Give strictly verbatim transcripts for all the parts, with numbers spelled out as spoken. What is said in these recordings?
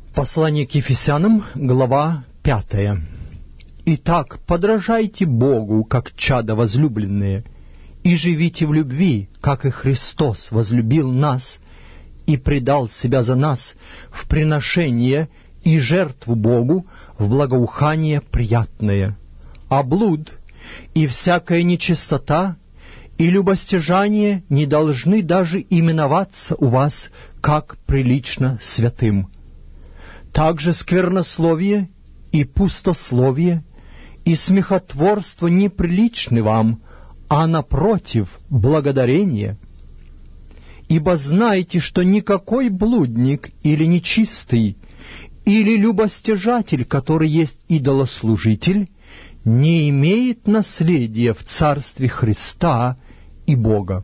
Послание к Ефесянам, глава пятая. «Итак, подражайте Богу, как чада возлюбленные, и живите в любви, как и Христос возлюбил нас и предал себя за нас в приношение и жертву Богу в благоухание приятное. А блуд и всякая нечистота и любостяжание не должны даже именоваться у вас, как прилично святым. Также сквернословие и пустословие и смехотворство неприличны вам, а напротив благодарение. Ибо знайте, что никакой блудник или нечистый, или любостяжатель, который есть идолослужитель, не имеет наследия в Царстве Христа и Бога.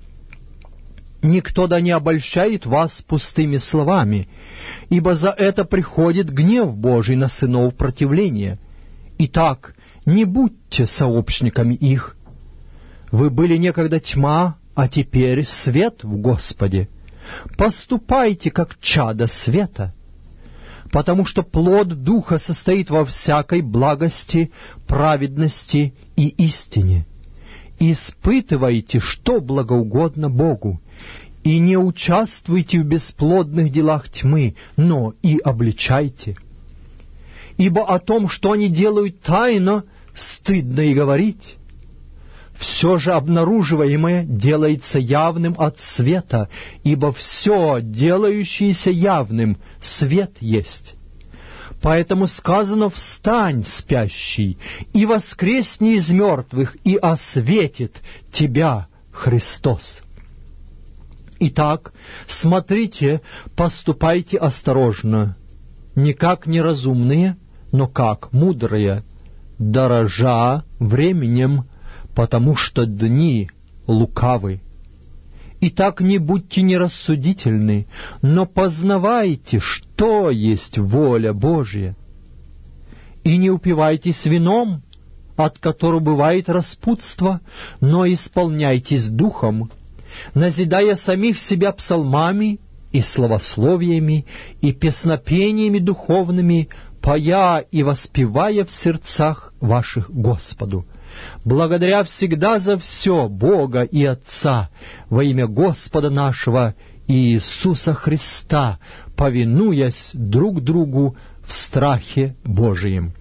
Никто да не обольщает вас пустыми словами, ибо за это приходит гнев Божий на сынов противления. Итак, не будьте сообщниками их. Вы были некогда тьма, а теперь свет в Господе. Поступайте, как чада света, потому что плод Духа состоит во всякой благости, праведности и истине. Испытывайте, что благоугодно Богу, и не участвуйте в бесплодных делах тьмы, но и обличайте. Ибо о том, что они делают тайно, стыдно и говорить. Все же обнаруживаемое делается явным от света, ибо все, делающееся явным, свет есть. Поэтому сказано: «Встань, спящий, и воскресни из мертвых, и осветит тебя Христос». Итак, смотрите, поступайте осторожно, не как неразумные, но как мудрые, дорожа временем, потому что дни лукавы. Итак, не будьте нерассудительны, но познавайте, что есть воля Божья. И не упивайтесь вином, от которого бывает распутство, но исполняйтесь духом, назидая самих себя псалмами и словословиями и песнопениями духовными, поя и воспевая в сердцах ваших Господу, благодаря всегда за все Бога и Отца во имя Господа нашего Иисуса Христа, повинуясь друг другу в страхе Божием.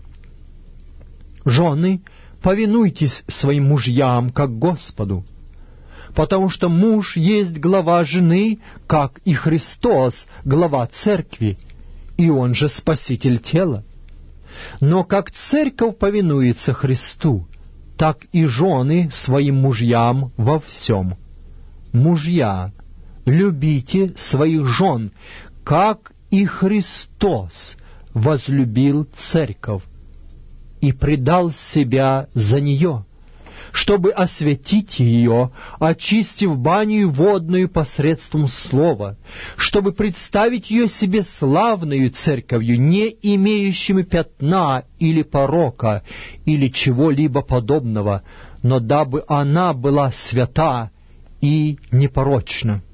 Жены, повинуйтесь своим мужьям, как Господу, потому что муж есть глава жены, как и Христос глава церкви, и он же спаситель тела. Но как церковь повинуется Христу, так и жены своим мужьям во всем. Мужья, любите своих жен, как и Христос возлюбил церковь и предал себя за нее, чтобы осветить ее, очистив баню водную посредством слова, чтобы представить ее себе славною церковью, не имеющими пятна или порока, или чего-либо подобного, но дабы она была свята и непорочна.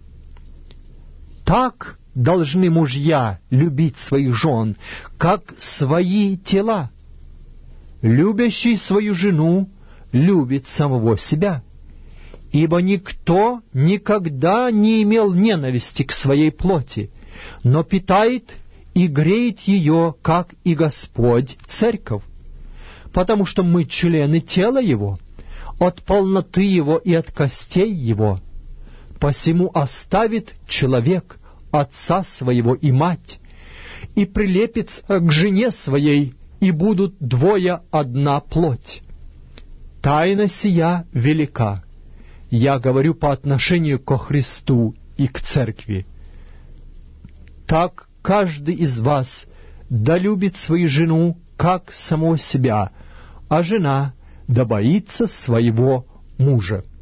Так должны мужья любить своих жен, как свои тела. Любящий свою жену любит самого себя, ибо никто никогда не имел ненависти к своей плоти, но питает и греет ее, как и Господь, церковь, потому что мы члены тела Его, от полноты Его и от костей Его. Посему оставит человек отца своего и мать, и прилепится к жене своей, и будут двое одна плоть. Тайна сия велика. Я говорю по отношению ко Христу и к церкви. Так каждый из вас да любит свою жену, как самого себя, а жена да боится своего мужа.